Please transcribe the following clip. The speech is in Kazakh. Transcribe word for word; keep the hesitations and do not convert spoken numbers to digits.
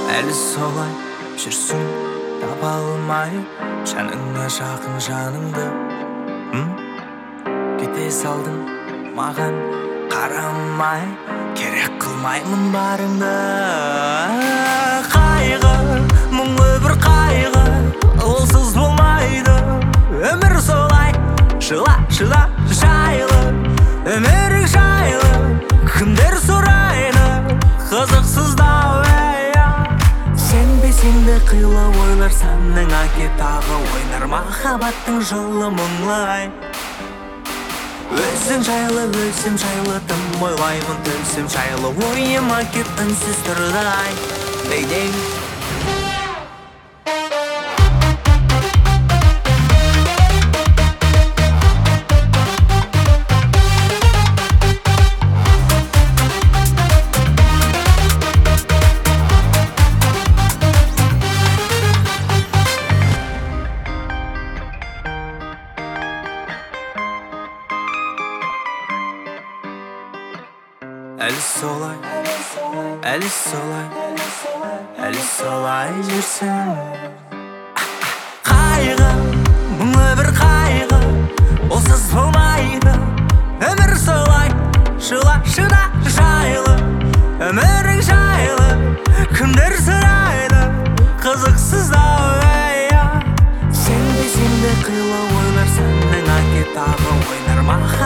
Әлі солай жүрсің таба алмай, жаныңа жақын жаныңды кете салдың маған қарамай, керек қылмаймын барыңды. Қайғы, мұңлы бір қайғы, олсыз болмайды. Өмір солай, жыла, жыла, жайлы. Өмірің жайлы, кімдер сұрайды, қызықсыздау әйя. Сенбесең де қилы ойлар саныңа тағы ойнар, махаббаттың жылы мұңлы ай. Өзің жайлы, өзім жайлы, тым ойлаймын төсім жайлы, ойыма кеп үнсіз тұрды ай. Дейдей Әлі солай, әлі солай, әлі солай жүрсің. Қайғы, мұңлы бір қайғы, олсыз болмайды. Өмір солай, жыла, шыда, жайлы. Өмірің жайлы, кімдер сұрайды, қызықсыздау әйя. Сенбесең де қилы ойлар саныңа тағы ойнар,